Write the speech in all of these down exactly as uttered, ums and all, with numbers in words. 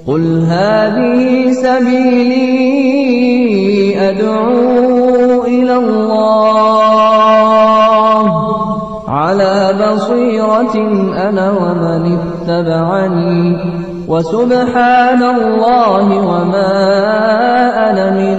قل هذه سبيلي أدعو إلى الله على بصيرة أنا ومن اتبعني وسبحان الله وما أنا من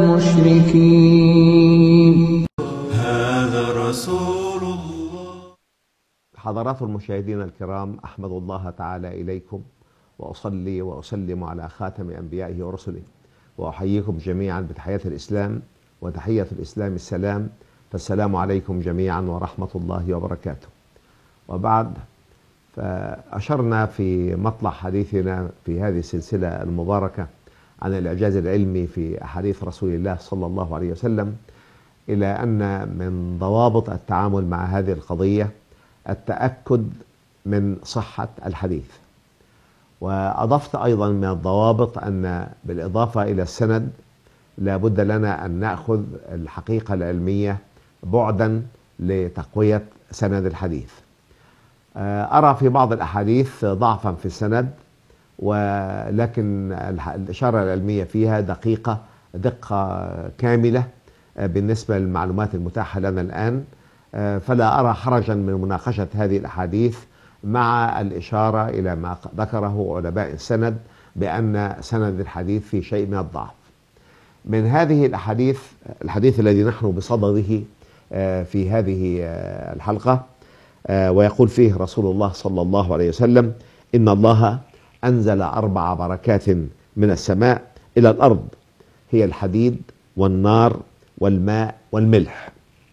المشركين. هذا رسول الله. حضرات المشاهدين الكرام، أحمد الله تعالى إليكم وأصلي وأسلم على خاتم أنبيائه ورسله، وأحييكم جميعا بتحية الإسلام، وتحية الإسلام السلام، فالسلام عليكم جميعا ورحمة الله وبركاته. وبعد، فأشرنا في مطلع حديثنا في هذه السلسلة المباركة عن الإعجاز العلمي في أحاديث رسول الله صلى الله عليه وسلم إلى أن من ضوابط التعامل مع هذه القضية التأكد من صحة الحديث. وأضفت أيضا من الضوابط أن بالإضافة إلى السند لا بد لنا أن نأخذ الحقيقة العلمية بعدا لتقوية سند الحديث. أرى في بعض الأحاديث ضعفا في السند، ولكن الإشارة العلمية فيها دقيقة دقة كاملة بالنسبة للمعلومات المتاحة لنا الآن، فلا أرى حرجا من مناقشة هذه الأحاديث مع الإشارة إلى ما ذكره علماء السند بأن سند الحديث في شيء من الضعف. من هذه الأحاديث الحديث الذي نحن بصدده في هذه الحلقة، ويقول فيه رسول الله صلى الله عليه وسلم: إن الله أنزل أربع بركات من السماء إلى الأرض، هي الحديد والنار والماء والملح.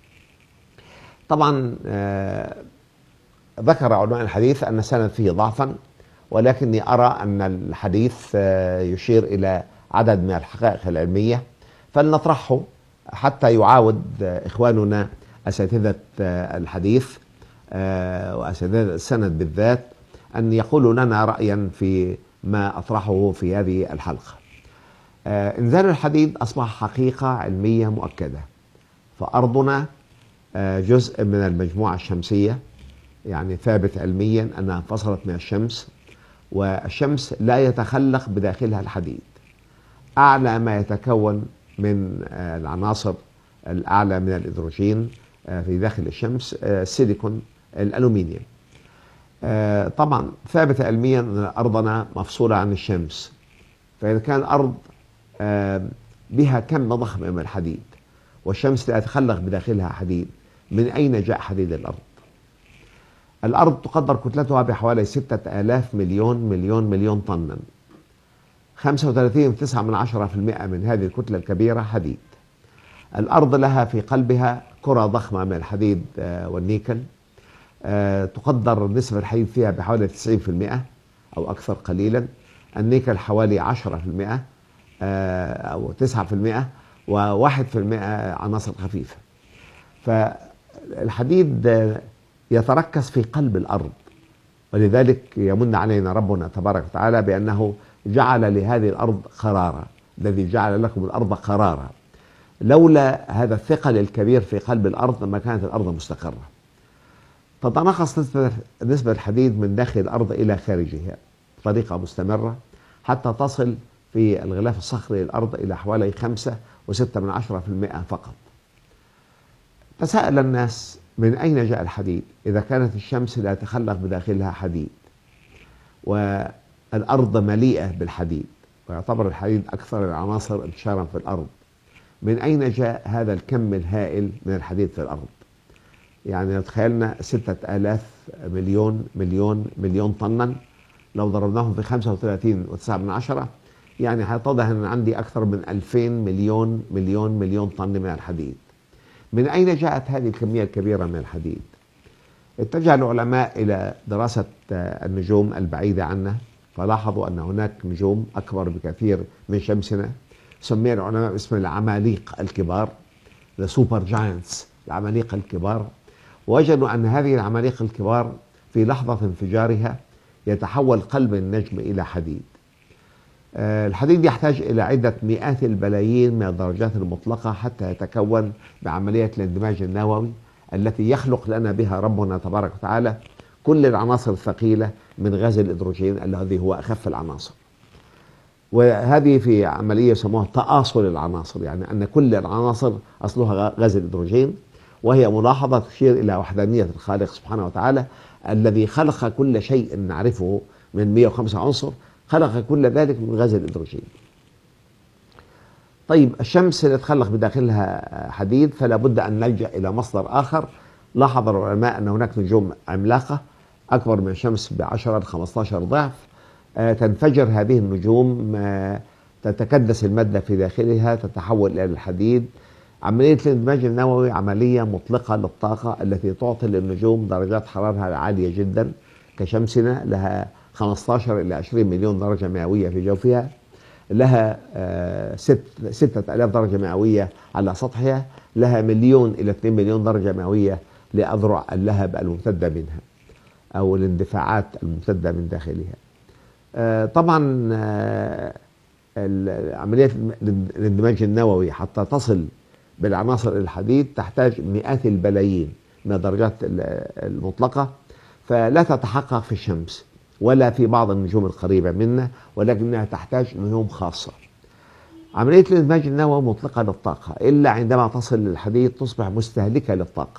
طبعا ذكر علماء الحديث أن السند فيه ضعفا، ولكني أرى أن الحديث يشير إلى عدد من الحقائق العلمية، فلنطرحه حتى يعاود إخواننا أساتذة الحديث وأساتذة السند بالذات أن يقولوا لنا رأيا في ما أطرحه في هذه الحلقة. إنزال الحديد أصبح حقيقة علمية مؤكدة، فأرضنا جزء من المجموعة الشمسية، يعني ثابت علميا أنها انفصلت من الشمس، والشمس لا يتخلق بداخلها الحديد. أعلى ما يتكون من العناصر الأعلى من الهيدروجين في داخل الشمس السيليكون الألومنيوم. طبعا ثابت علميا أن أرضنا مفصولة عن الشمس، فإذا كان الأرض بها كم ضخم من الحديد والشمس لا يتخلق بداخلها حديد، من أين جاء حديد الأرض؟ الأرض تقدر كتلتها بحوالي ستة آلاف مليون مليون مليون طنا. خمسة وثلاثين فاصلة تسعة من عشرة بالمئة من هذه الكتلة الكبيرة حديد. الأرض لها في قلبها كرة ضخمة من الحديد والنيكل، تقدر نسبة الحديد فيها بحوالي تسعين بالمئة أو أكثر قليلا، النيكل حوالي عشرة بالمئة أو تسعة بالمئة، وواحد في المئة عناصر خفيفة. فالحديد يتركز في قلب الأرض، ولذلك يمن علينا ربنا تبارك وتعالى بأنه جعل لهذه الأرض قرارا، الذي جعل لكم الأرض قرارا. لولا هذا الثقل الكبير في قلب الأرض ما كانت الأرض مستقرة. تتناقص نسبة نسبة الحديد من داخل الأرض إلى خارجها بطريقة مستمرة حتى تصل في الغلاف الصخري للأرض إلى حوالي خمسة وستة من عشرة بالمئة فقط. تساءل الناس: من أين جاء الحديد إذا كانت الشمس لا يتخلق بداخلها حديد والأرض مليئة بالحديد، ويعتبر الحديد أكثر العناصر انتشارا في الأرض؟ من أين جاء هذا الكم الهائل من الحديد في الأرض؟ يعني لو تخيلنا ستة آلاف مليون مليون مليون طنا، لو ضربناهم في خمسة وثلاثين فاصلة تسعة من عشرة، يعني هيتضح أن عندي أكثر من ألفين مليون مليون مليون طن من الحديد. من أين جاءت هذه الكمية الكبيرة من الحديد؟ اتجه العلماء إلى دراسة النجوم البعيدة عنا، فلاحظوا أن هناك نجوم أكبر بكثير من شمسنا، سمي العلماء باسم العماليق الكبار، the super giants، العماليق الكبار. وجدوا أن هذه العماليق الكبار في لحظة انفجارها يتحول قلب النجم إلى حديد. الحديد يحتاج إلى عدة مئات البلايين من الدرجات المطلقة حتى يتكون بعملية الاندماج النووي التي يخلق لنا بها ربنا تبارك وتعالى كل العناصر الثقيلة من غاز الهيدروجين الذي هو أخف العناصر. وهذه في عملية يسموها تآصل العناصر، يعني أن كل العناصر أصلها غاز الهيدروجين، وهي ملاحظة تشير إلى وحدانية الخالق سبحانه وتعالى الذي خلق كل شيء نعرفه من مئة وخمسة عنصر، خلق كل ذلك من غاز الهيدروجين. طيب الشمس تتخلق بداخلها حديد، فلا بد أن نلجأ إلى مصدر آخر. لاحظ العلماء أن هناك نجوم عملاقة أكبر من الشمس بعشرة لخمسة عشر ضعف، تنفجر هذه النجوم، تتكدس المادة في داخلها، تتحول إلى الحديد. عملية الاندماج النووي عملية مطلقة للطاقة التي تعطي للنجوم درجات حرارة عالية جدا كشمسنا، لها خمسة عشر إلى عشرين مليون درجة مئوية في جوفها، لها ستة آلاف درجة مئوية على سطحها، لها مليون إلى اثنين مليون درجة مئوية لأذرع اللهب الممتدة منها أو الاندفاعات الممتدة من داخلها. طبعا عملية الاندماج النووي حتى تصل بالعناصر الحديد تحتاج مئات البلايين من الدرجات المطلقة، فلا تتحقق في الشمس ولا في بعض النجوم القريبة منا، ولكنها تحتاج نجوم خاصة. عملية الاندماج النووي مطلقة للطاقة، إلا عندما تصل للحديد تصبح مستهلكة للطاقة،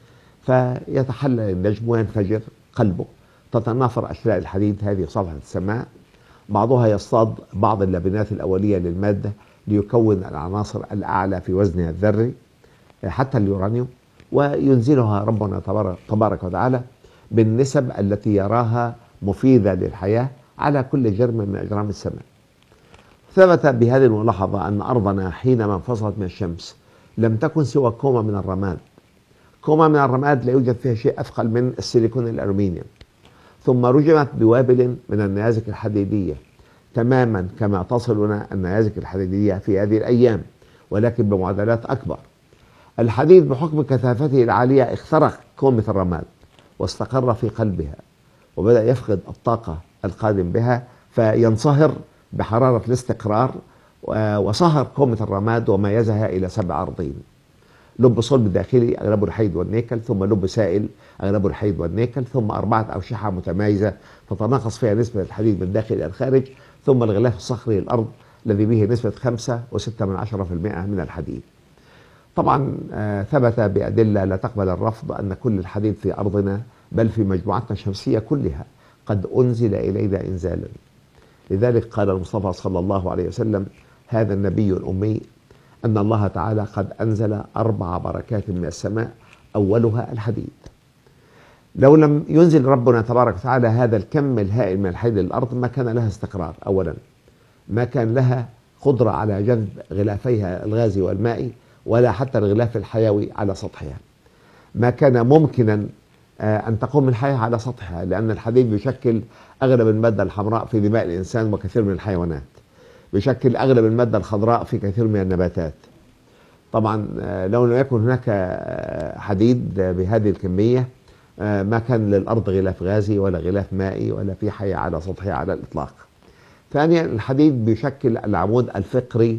فيتحلل النجم وينفجر قلبه، تتناثر أشلاء الحديد هذه صفحة السماء، بعضها يصطاد بعض اللبنات الأولية للمادة ليكون العناصر الأعلى في وزنها الذري حتى اليورانيوم، وينزلها ربنا تبارك وتعالى بالنسب التي يراها مفيدة للحياة على كل جرم من أجرام السماء. ثبت بهذه الملاحظة أن أرضنا حينما انفصلت من الشمس لم تكن سوى كومة من الرماد. كومة من الرماد لا يوجد فيها شيء أثقل من السيليكون الألومنيوم، ثم رجمت بوابل من النيازك الحديدية تماما كما تصلنا النيازك الحديدية في هذه الأيام، ولكن بمعدلات أكبر. الحديد بحكم كثافته العالية اخترق كومة الرماد واستقر في قلبها، وبدأ يفقد الطاقة القادم بها فينصهر بحرارة الاستقرار، وصهر كومة الرماد وميزها إلى سبع أرضين: لب صلب داخلي أغلبه الحديد والنيكل، ثم لب سائل أغلبه الحديد والنيكل، ثم أربعة أوشحة متمايزة تتناقص فيها نسبة الحديد من الداخل إلى الخارج، ثم الغلاف الصخري الأرض الذي به نسبة خمسة وستة من عشرة في المئة من الحديد. طبعا ثبت بأدلة لا تقبل الرفض أن كل الحديد في أرضنا بل في مجموعتنا الشمسية كلها قد أنزل إلينا إنزالا. لذلك قال المصطفى صلى الله عليه وسلم: هذا النبي الأمي أن الله تعالى قد أنزل أربع بركات من السماء أولها الحديد. لو لم ينزل ربنا تبارك وتعالى هذا الكم الهائل من الحديد للأرض ما كان لها استقرار، أولا ما كان لها قدرة على جذب غلافيها الغازي والمائي ولا حتى الغلاف الحيوي على سطحها، ما كان ممكنا أن تقوم الحياة على سطحها، لأن الحديد يشكل أغلب المادة الحمراء في دماء الإنسان وكثير من الحيوانات، بيشكل أغلب المادة الخضراء في كثير من النباتات. طبعا لو لم يكن هناك حديد بهذه الكمية ما كان للأرض غلاف غازي ولا غلاف مائي ولا في حياة على سطحها على الإطلاق. ثانيا الحديد بيشكل العمود الفقري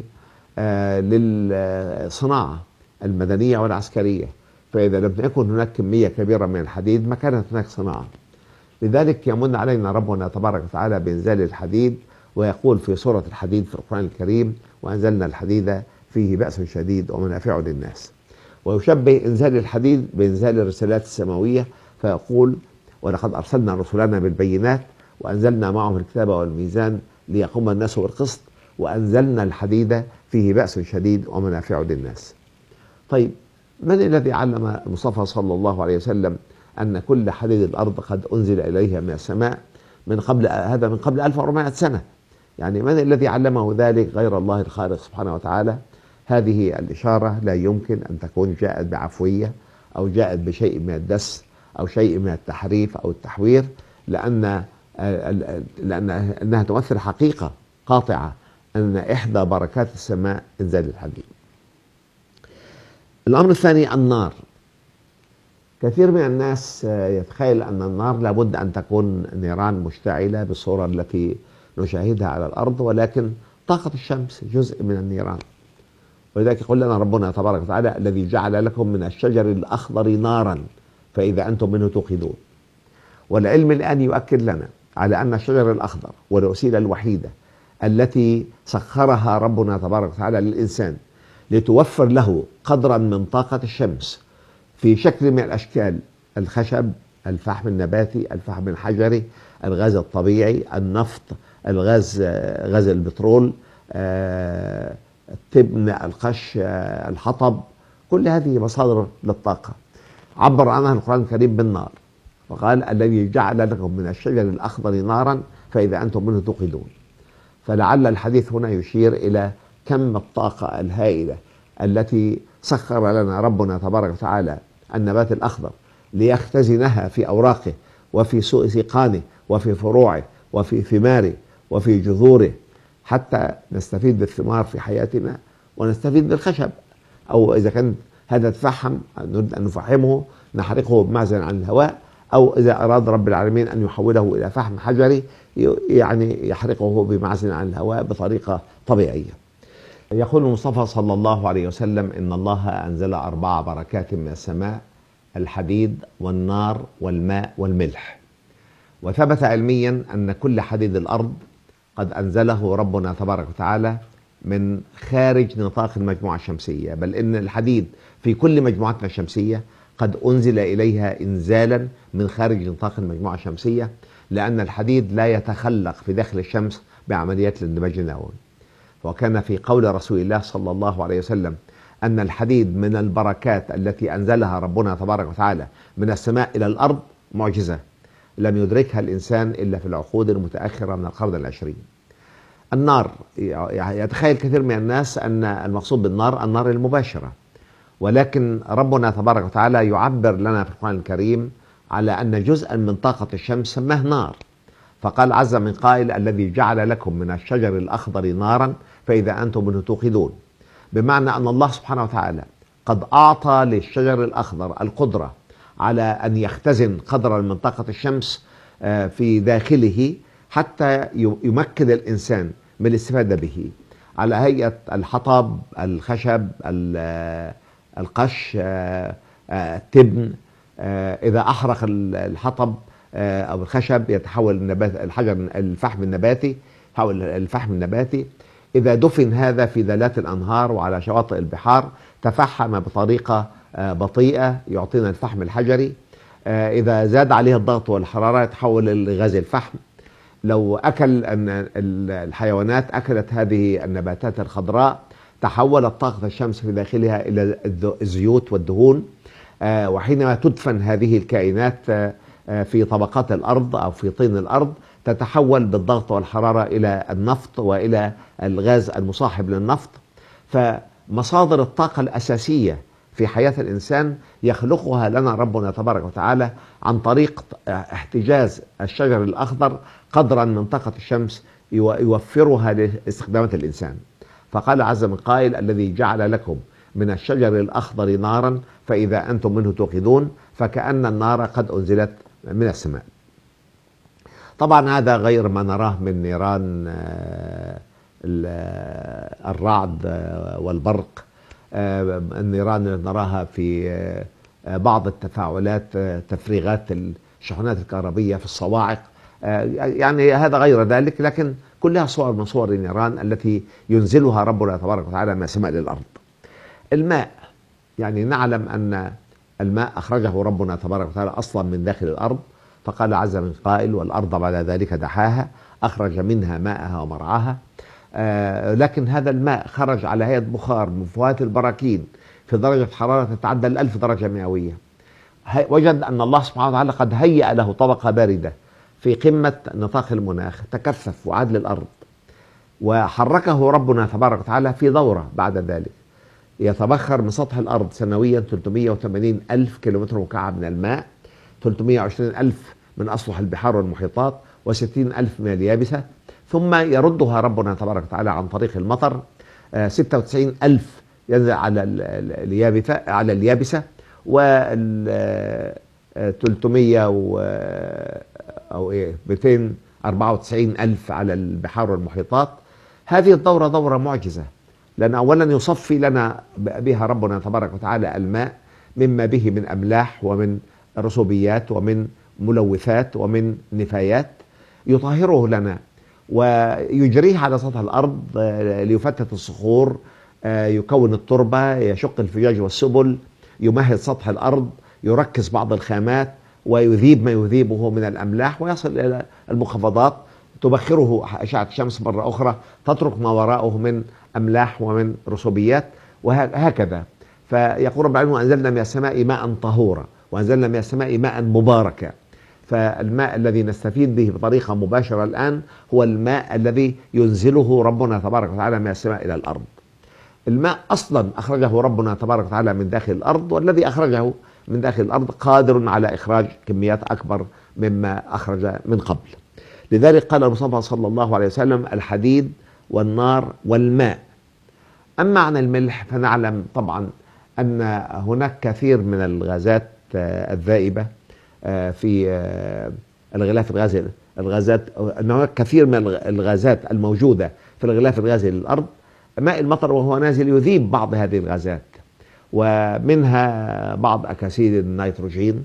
للصناعة المدنية والعسكرية، فإذا لم يكن هناك كمية كبيرة من الحديد ما كانت هناك صناعة. لذلك يمن علينا ربنا تبارك وتعالى بإنزال الحديد، ويقول في سورة الحديد في القرآن الكريم: وأنزلنا الحديد فيه بأس شديد ومنافع للناس. ويشبه إنزال الحديد بإنزال الرسالات السماوية فيقول: ولقد أرسلنا رسلنا بالبينات وأنزلنا معهم الكتاب والميزان ليقوم الناس بالقسط وأنزلنا الحديد فيه بأس شديد ومنافع للناس. طيب من الذي علم المصطفى صلى الله عليه وسلم أن كل حديد الأرض قد أنزل إليها من السماء من قبل هذا من قبل ألف وأربعمائة سنة؟ يعني من الذي علمه ذلك غير الله الخالق سبحانه وتعالى؟ هذه الإشارة لا يمكن أن تكون جاءت بعفوية أو جاءت بشيء من الدس أو شيء من التحريف أو التحوير، لأن لأن أنها تمثل حقيقة قاطعة أن إحدى بركات السماء إنزال الحديد. الأمر الثاني النار. كثير من الناس يتخيل أن النار لابد أن تكون نيران مشتعلة بالصورة التي نشاهدها على الأرض، ولكن طاقة الشمس جزء من النيران. ولذلك يقول لنا ربنا تبارك وتعالى: الذي جعل لكم من الشجر الأخضر نارا فإذا أنتم منه توقدون. والعلم الآن يؤكد لنا على أن الشجر الأخضر والوسيلة الوحيدة التي سخرها ربنا تبارك وتعالى للإنسان لتوفر له قدرا من طاقة الشمس في شكل من الأشكال: الخشب، الفحم النباتي، الفحم الحجري، الغاز الطبيعي، النفط، الغاز غاز البترول، التبن، القش، الحطب. كل هذه مصادر للطاقة عبر عنها القرآن الكريم بالنار، وقال: الذي جعل لكم من الشجر الأخضر نارا فإذا أنتم منه توقدون. فلعل الحديث هنا يشير إلى كم الطاقة الهائلة التي سخر لنا ربنا تبارك وتعالى النبات الأخضر ليختزنها في أوراقه وفي سيقانه وفي فروعه وفي ثماره وفي جذوره، حتى نستفيد بالثمار في حياتنا ونستفيد بالخشب. أو إذا كان هذا الفحم نريد أن نفحمه نحرقه بمعزل عن الهواء، أو إذا أراد رب العالمين أن يحوله إلى فحم حجري يعني يحرقه بمعزل عن الهواء بطريقة طبيعية. يقول المصطفى صلى الله عليه وسلم: إن الله أنزل أربع بركات من السماء: الحديد والنار والماء والملح. وثبت علميا أن كل حديد الأرض قد أنزله ربنا تبارك وتعالى من خارج نطاق المجموعة الشمسية، بل إن الحديد في كل مجموعتنا الشمسية قد أنزل إليها إنزالا من خارج نطاق المجموعة الشمسية، لأن الحديد لا يتخلق في داخل الشمس بعمليات الاندماج النووي. وكان في قول رسول الله صلى الله عليه وسلم أن الحديد من البركات التي أنزلها ربنا تبارك وتعالى من السماء إلى الأرض معجزة لم يدركها الإنسان إلا في العقود المتأخرة من القرن العشرين. النار، يتخيل كثير من الناس أن المقصود بالنار النار المباشرة، ولكن ربنا تبارك وتعالى يعبر لنا في القرآن الكريم على أن جزءا من طاقة الشمس سماه نار، فقال عز من قائل: الذي جعل لكم من الشجر الأخضر نارا فإذا أنتم منه توقدون. بمعنى أن الله سبحانه وتعالى قد أعطى للشجر الأخضر القدرة على أن يختزن قدرا من طاقة الشمس في داخله حتى يمكن الإنسان من الاستفادة به، على هيئة الحطب، الخشب، القش، التبن. إذا أحرق الحطب أو الخشب يتحول النبات الحجر الفحم النباتي يتحول الفحم النباتي. إذا دفن هذا في ذلات الأنهار وعلى شواطئ البحار تفحم بطريقة بطيئة يعطينا الفحم الحجري. إذا زاد عليه الضغط والحرارة يتحول لغاز الفحم. لو أكل الحيوانات أكلت هذه النباتات الخضراء تحولت طاقة الشمس في داخلها إلى الزيوت والدهون. وحينما تدفن هذه الكائنات في طبقات الأرض أو في طين الأرض تتحول بالضغط والحرارة إلى النفط وإلى الغاز المصاحب للنفط. فمصادر الطاقة الأساسية في حياة الإنسان يخلقها لنا ربنا تبارك وتعالى عن طريق احتجاز الشجر الأخضر قدرا من طاقة الشمس يوفرها لاستخدامات الإنسان. فقال عز من قائل: الذي جعل لكم من الشجر الأخضر نارا فإذا أنتم منه توقدون. فكأن النار قد أنزلت من السماء. طبعا هذا غير ما نراه من نيران الرعد والبرق، النيران اللي نراها في بعض التفاعلات، تفريغات الشحنات الكهربية في الصواعق، يعني هذا غير ذلك، لكن كلها صور من صور النيران التي ينزلها ربنا تبارك وتعالى من السماء للأرض. الماء، يعني نعلم أن الماء أخرجه ربنا تبارك وتعالى أصلا من داخل الأرض، فقال عز من قائل: والأرض بعد ذلك دحاها أخرج منها ماءها ومرعاها. آه لكن هذا الماء خرج على هيئة بخار من فوات البراكين في درجة حرارة تتعدى الألف درجة مئوية. وجد أن الله سبحانه وتعالى قد هيأ له طبقة باردة في قمة نطاق المناخ تكثف وعاد للأرض، وحركه ربنا تبارك وتعالى في دورة بعد ذلك يتبخر من سطح الأرض سنويا ثلاثمئة وثمانين ألف كيلومتر مكعب من الماء، ثلاثمئة وعشرين ألف من أسطح البحار والمحيطات، وستين ألف من اليابسة، ثم يردها ربنا تبارك وتعالى عن طريق المطر. ستة وتسعين ألف ينزل على اليابسة على اليابسة و ثلاثمئة أو إيه مئتين وأربعة وتسعين ألف على البحار والمحيطات. هذه الدورة دورة معجزة، لأن أولا يصفي لنا بها ربنا تبارك وتعالى الماء مما به من أملاح ومن رسوبيات ومن ملوثات ومن نفايات، يطهره لنا ويجريه على سطح الأرض ليفتت الصخور، يكون التربة، يشق الفجاج والسبل، يمهد سطح الأرض، يركز بعض الخامات، ويذيب ما يذيبه من الأملاح، ويصل إلى المنخفضات تبخره أشعة الشمس مرة أخرى، تترك ما وراءه من أملاح ومن رسوبيات، وهكذا. فيقول رب العالمين: وأنزلنا من السماء ماء طهورا وأنزلنا من السماء ماء مباركا. فالماء الذي نستفيد به بطريقة مباشرة الآن هو الماء الذي ينزله ربنا تبارك وتعالى من السماء إلى الأرض. الماء أصلا أخرجه ربنا تبارك وتعالى من داخل الأرض، والذي أخرجه من داخل الأرض قادر على إخراج كميات أكبر مما أخرج من قبل. لذلك قال المصطفى صلى الله عليه وسلم: الحديد والنار والماء. أما عن الملح فنعلم طبعا أن هناك كثير من الغازات الذائبة في الغلاف الغازي الغازات أن هناك كثير من الغازات الموجودة في الغلاف الغازي للأرض. ماء المطر وهو نازل يذيب بعض هذه الغازات، ومنها بعض أكاسيد النيتروجين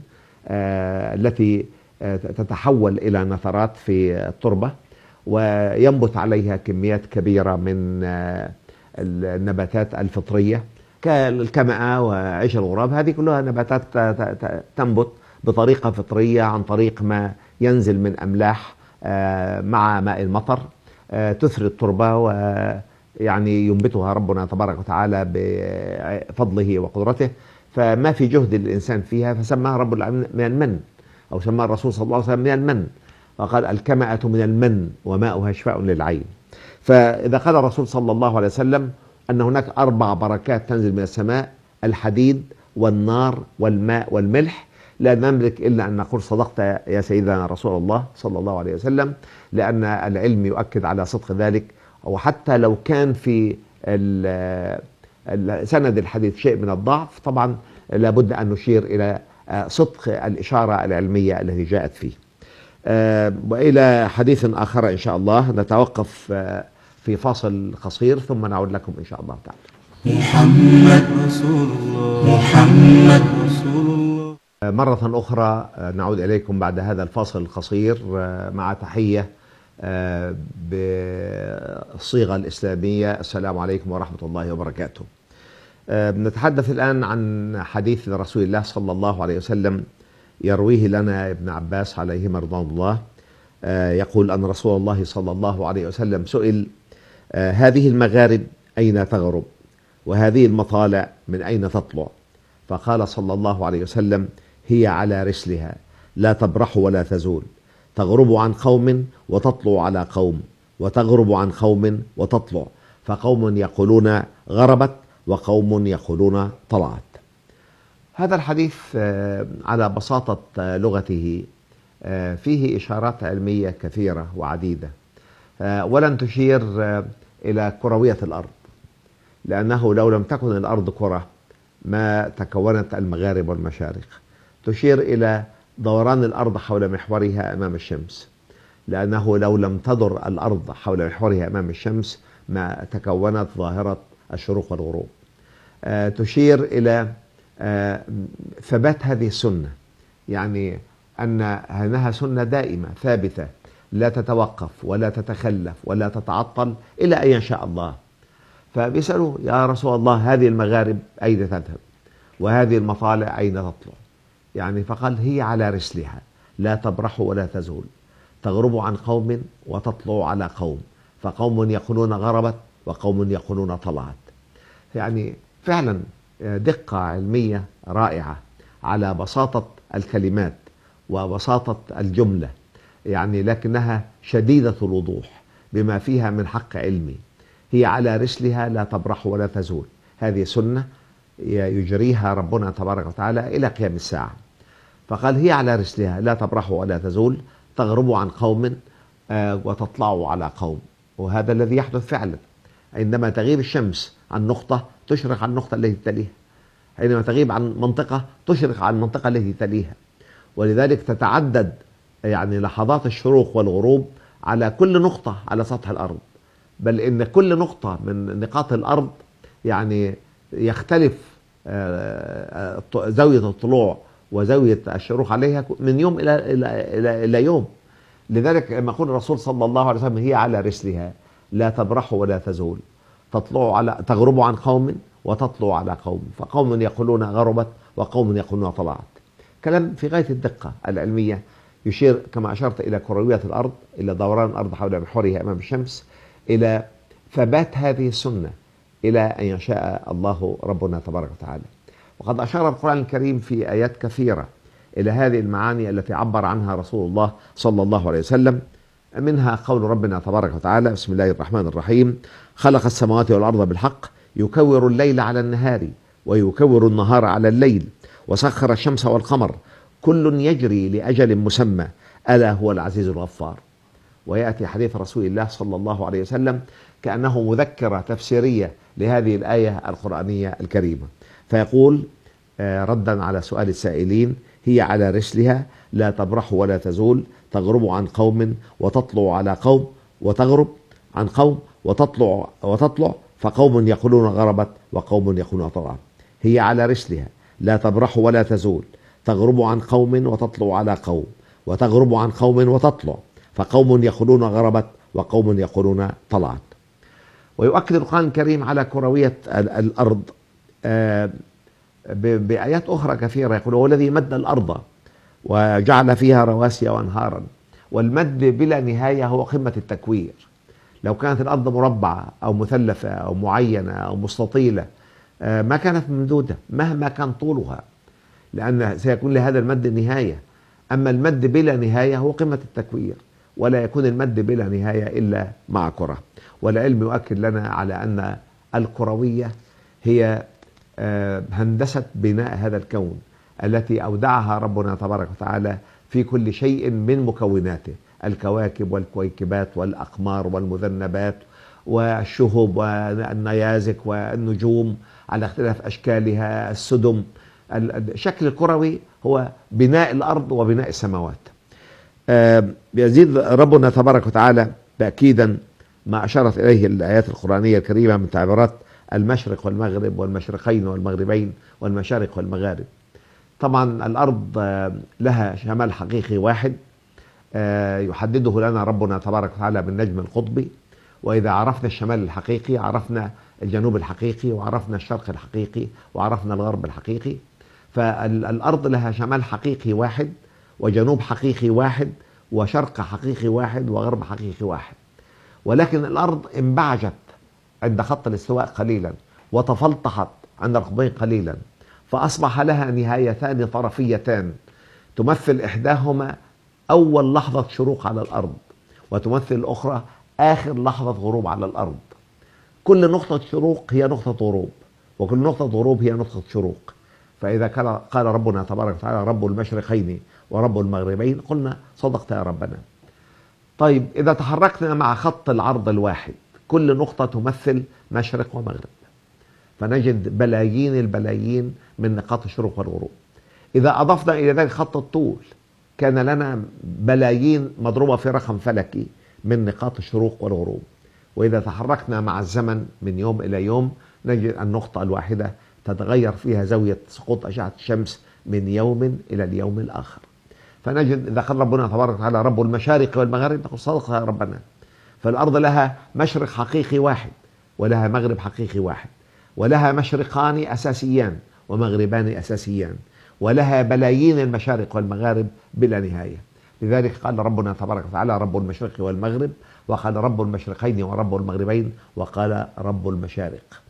التي تتحول إلى نثرات في التربة، وينبت عليها كميات كبيرة من النباتات الفطرية كالكمأة وعيش الغراب. هذه كلها نباتات تنبت بطريقة فطرية عن طريق ما ينزل من أملاح مع ماء المطر، تثري التربة ويعني ينبتها ربنا تبارك وتعالى بفضله وقدرته. فما في جهد الإنسان فيها، فسماها رب العالمين من المن، أو سماها الرسول صلى الله عليه وسلم من المن، وقال: الكمأة من المن وماؤها شفاء للعين. فإذا قال الرسول صلى الله عليه وسلم أن هناك أربع بركات تنزل من السماء: الحديد والنار والماء والملح، لا نملك إلا أن نقول صدقت يا سيدنا رسول الله صلى الله عليه وسلم، لأن العلم يؤكد على صدق ذلك. وحتى لو كان في سند الحديث شيء من الضعف، طبعا لابد أن نشير إلى صدق الإشارة العلمية التي جاءت فيه. وإلى حديث آخر إن شاء الله، نتوقف في فاصل قصير ثم نعود لكم إن شاء الله تعالى. محمد رسول الله، محمد رسول الله. مرة أخرى نعود إليكم بعد هذا الفاصل القصير مع تحية بالصيغة الإسلامية: السلام عليكم ورحمة الله وبركاته. نتحدث الآن عن حديث رسول الله صلى الله عليه وسلم يرويه لنا ابن عباس عليهما رضوان الله. يقول أن رسول الله صلى الله عليه وسلم سئل: هذه المغارب أين تغرب؟ وهذه المطالع من أين تطلع؟ فقال صلى الله عليه وسلم: هي على رسلها، لا تبرح ولا تزول، تغرب عن قوم وتطلع على قوم، وتغرب عن قوم وتطلع، فقوم يقولون غربت وقوم يقولون طلعت. هذا الحديث على بساطة لغته فيه إشارات علمية كثيرة وعديدة، ولن تشير إلى كروية الأرض، لأنه لو لم تكن الأرض كرة ما تكونت المغارب والمشارق. تشير إلى دوران الأرض حول محورها أمام الشمس، لأنه لو لم تدر الأرض حول محورها أمام الشمس ما تكونت ظاهرة الشروق والغروب. تشير إلى ثبات هذه السنة، يعني أن أنها سنة دائمة ثابتة لا تتوقف ولا تتخلف ولا تتعطل إلى أن يشاء الله. فبيسألوا: يا رسول الله، هذه المغارب أين تذهب؟ وهذه المطالع أين تطلع؟ يعني فقال: هي على رسلها، لا تبرح ولا تزول، تغرب عن قوم وتطلع على قوم، فقوم يقولون غربت وقوم يقولون طلعت. يعني فعلا دقة علمية رائعة على بساطة الكلمات وبساطة الجملة، يعني لكنها شديدة الوضوح بما فيها من حق علمي. هي على رسلها، لا تبرح ولا تزول، هذه سنة يجريها ربنا تبارك وتعالى إلى قيام الساعة. فقال: هي على رسلها، لا تبرح ولا تزول، تغرب عن قوم وتطلع على قوم. وهذا الذي يحدث فعلا، عندما تغيب الشمس عن نقطة تشرق عن النقطة التي تليها، حينما تغيب عن منطقة تشرق عن المنطقة التي تليها. ولذلك تتعدد يعني لحظات الشروق والغروب على كل نقطة على سطح الأرض، بل إن كل نقطة من نقاط الأرض يعني يختلف زاوية الطلوع وزاوية الشروق عليها من يوم إلى إلى إلى يوم، لذلك لما يقول الرسول صلى الله عليه وسلم هي على رسلها لا تبرح ولا تزول، تطلع على تغرب عن قوم وتطلع على قوم، فقوم يقولون غربت وقوم يقولون طلعت. كلام في غاية الدقة العلمية، يشير كما أشرت إلى كروية الأرض، إلى دوران الأرض حول محورها أمام الشمس، إلى ثبات هذه السنة إلى أن يشاء الله ربنا تبارك وتعالى. وقد أشار القرآن الكريم في آيات كثيرة إلى هذه المعاني التي عبر عنها رسول الله صلى الله عليه وسلم، منها قول ربنا تبارك وتعالى: بسم الله الرحمن الرحيم، خلق السماوات والأرض بالحق يكور الليل على النهار ويكور النهار على الليل وسخر الشمس والقمر كل يجري لأجل مسمى ألا هو العزيز الغفار. ويأتي حديث رسول الله صلى الله عليه وسلم كأنه مذكرة تفسيرية لهذه الآية القرآنية الكريمة، فيقول ردا على سؤال السائلين: هي على رسلها لا تبرح ولا تزول، تغرب عن قوم وتطلع على قوم، وتغرب عن قوم وتطلع وتطلع فقوم يقولون غربت وقوم يقولون طلعت. هي على رسلها لا تبرح ولا تزول، تغرب عن قوم وتطلع على قوم، وتغرب عن قوم وتطلع فقوم يقولون غربت وقوم يقولون طلعت. ويؤكد القرآن الكريم على كروية الأرض بآيات أخرى كثيرة، يقول: هو الذي مد الأرض وجعل فيها رواسي وأنهارا. والمد بلا نهاية هو قمة التكوير. لو كانت الأرض مربعة أو مثلثة أو معينة أو مستطيلة ما كانت ممدودة مهما كان طولها، لأن سيكون لهذا المد نهاية. أما المد بلا نهاية هو قمة التكوير، ولا يكون المد بلا نهاية إلا مع كرة. والعلم يؤكد لنا على أن الكروية هي هندسة بناء هذا الكون التي أودعها ربنا تبارك وتعالى في كل شيء من مكوناته، الكواكب والكويكبات والأقمار والمذنبات والشهب والنيازك والنجوم على اختلاف أشكالها، السدم. الشكل الكروي هو بناء الأرض وبناء السماوات. يزيد ربنا تبارك وتعالى تأكيدا ما أشارت إليه الآيات القرآنية الكريمة من تعبيرات المشرق والمغرب والمشرقين والمغربين والمشارق والمغارب. طبعا الأرض لها شمال حقيقي واحد يحدده لنا ربنا تبارك وتعالى بالنجم القطبي، وإذا عرفنا الشمال الحقيقي عرفنا الجنوب الحقيقي، وعرفنا الشرق الحقيقي، وعرفنا الغرب الحقيقي. فالأرض لها شمال حقيقي واحد، وجنوب حقيقي واحد، وشرق حقيقي واحد، وغرب حقيقي واحد. ولكن الأرض انبعجت عند خط الاستواء قليلا، وتفلطحت عند القطبين قليلا، فأصبح لها نهايتان طرفيتان تمثل إحداهما أول لحظة شروق على الأرض، وتمثل الأخرى آخر لحظة غروب على الأرض. كل نقطة شروق هي نقطة غروب، وكل نقطة غروب هي نقطة شروق. فإذا قال ربنا تبارك وتعالى: رب المشرقين ورب المغربين، قلنا صدقت يا ربنا. طيب إذا تحركنا مع خط العرض الواحد، كل نقطة تمثل مشرق ومغرب، فنجد بلايين البلايين من نقاط الشروق والغروب. إذا أضفنا إلى ذلك خط الطول، كان لنا بلايين مضروبة في رقم فلكي من نقاط الشروق والغروب. وإذا تحركنا مع الزمن من يوم إلى يوم، نجد النقطة الواحدة تتغير فيها زاوية سقوط أشعة الشمس من يوم إلى اليوم الآخر. فنجد إذا قال ربنا تبارك وتعالى: رب المشارق والمغارب، نقول صدق يا ربنا. فالأرض لها مشرق حقيقي واحد، ولها مغرب حقيقي واحد، ولها مشرقان أساسيان ومغربان أساسيان، ولها بلايين المشارق والمغارب بلا نهاية. لذلك قال ربنا تبارك وتعالى: رب المشرق والمغرب، وقال رب المشرقين ورب المغربين، وقال رب المشارق.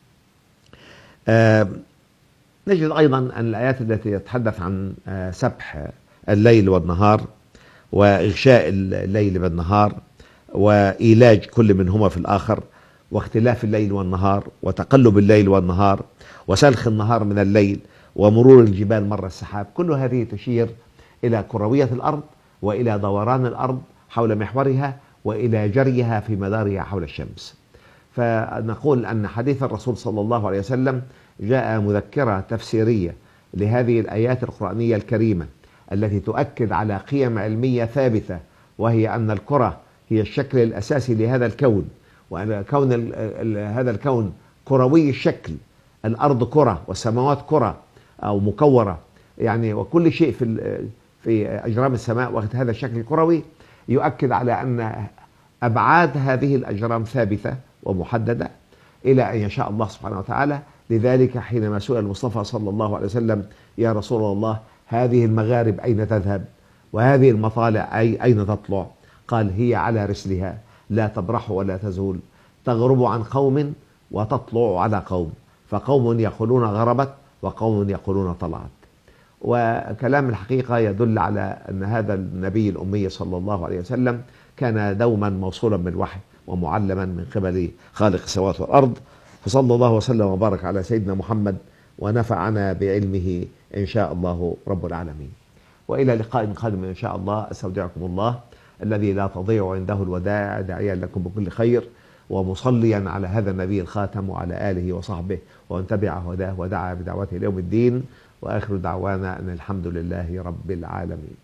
آه نجد أيضا أن الآيات التي تتحدث عن آه سبح الليل والنهار، وإغشاء الليل بالنهار، وإيلاج كل منهما في الآخر، واختلاف الليل والنهار، وتقلب الليل والنهار، وسلخ النهار من الليل، ومرور الجبال مر السحاب، كل هذه تشير إلى كروية الأرض، وإلى دوران الأرض حول محورها، وإلى جريها في مدارها حول الشمس. فنقول أن حديث الرسول صلى الله عليه وسلم جاء مذكرة تفسيرية لهذه الآيات القرآنية الكريمة التي تؤكد على قيم علمية ثابتة، وهي أن الكرة هي الشكل الأساسي لهذا الكون، وأن كون هذا الكون كروي الشكل. الأرض كرة والسماوات كرة أو مكورة يعني، وكل شيء في في أجرام السماء واخد هذا الشكل الكروي. يؤكد على أن أبعاد هذه الأجرام ثابتة ومحددة إلى أن يشاء الله سبحانه وتعالى. لذلك حينما سئل المصطفى صلى الله عليه وسلم: يا رسول الله، هذه المغارب أين تذهب؟ وهذه المطالع أي أين تطلع؟ قال: هي على رسلها لا تبرح ولا تزول، تغرب عن قوم وتطلع على قوم، فقوم يقولون غربت وقوم يقولون طلعت. وكلام الحقيقة يدل على أن هذا النبي الأمي صلى الله عليه وسلم كان دوما موصولا بالوحي ومعلما من قبل خالق السماوات والأرض. فصلى الله وسلم وبارك على سيدنا محمد ونفعنا بعلمه إن شاء الله رب العالمين. وإلى لقاء قادم إن شاء الله، أستودعكم الله الذي لا تضيع عنده الودائع، داعيا لكم بكل خير ومصليا على هذا النبي الخاتم وعلى آله وصحبه ومن تبع هداه ودعا بدعوته ليوم الدين. وآخر دعوانا أن الحمد لله رب العالمين.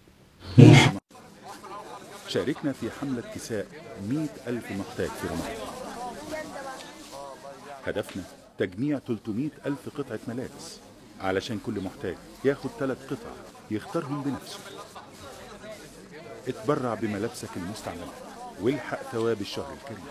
شاركنا في حملة كساء مئة ألف محتاج في رمضان. هدفنا تجميع ثلاثمئة ألف قطعة ملابس علشان كل محتاج ياخد ثلاث قطع يختارهم بنفسه. اتبرع بملابسك المستعملة والحق ثواب الشهر الكريم.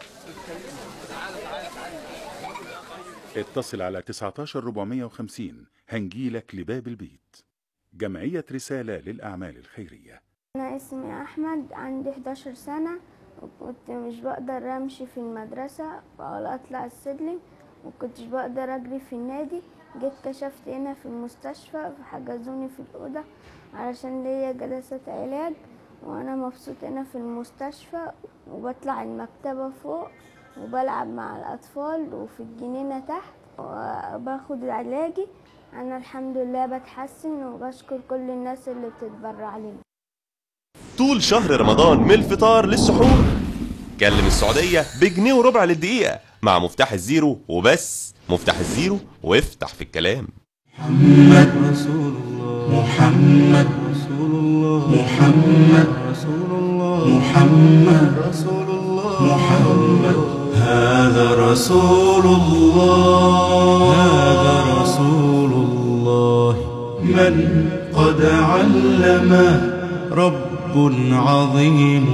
اتصل على تسعة عشر أربعمئة وخمسين هنجيلك لباب البيت. جمعية رسالة للأعمال الخيرية. أنا اسمي أحمد، عندي إحدى عشرة سنة، وكنت مش بقدر أمشي في المدرسة ولا أطلع السلم، وكنتش بقدر أجري في النادي. جيت كشفت هنا في المستشفى فحجزوني في الأوضة علشان ليا جلسات علاج، وأنا مبسوط هنا في المستشفى، وبطلع المكتبة فوق وبلعب مع الأطفال وفي الجنينة تحت وباخد علاجي. أنا الحمد لله بتحسن وبشكر كل الناس اللي بتتبرع لي. طول شهر رمضان من الفطار للسحور كلم السعودية بجنيه وربع للدقيقة مع مفتاح الزيرو وبس. مفتاح الزيرو وافتح في الكلام. محمد رسول الله، محمد رسول الله، محمد رسول الله، محمد رسول الله، محمد هذا رسول الله، هذا رسول الله من قد علمه رب عظيم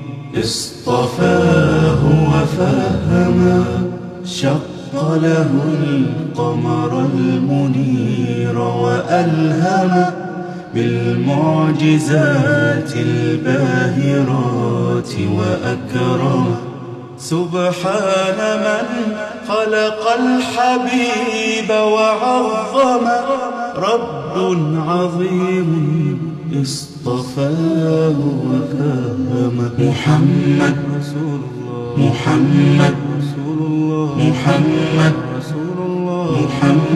اصطفاه وفهمه، شق له القمر المنير وألهمه بالمعجزات الباهرات وأكرمه. سبحان من خلق الحبيب وعظمه، رب عظيم اصطفاه وكرمه. محمد رسول الله، محمد رسول الله، محمد رسول الله، محمد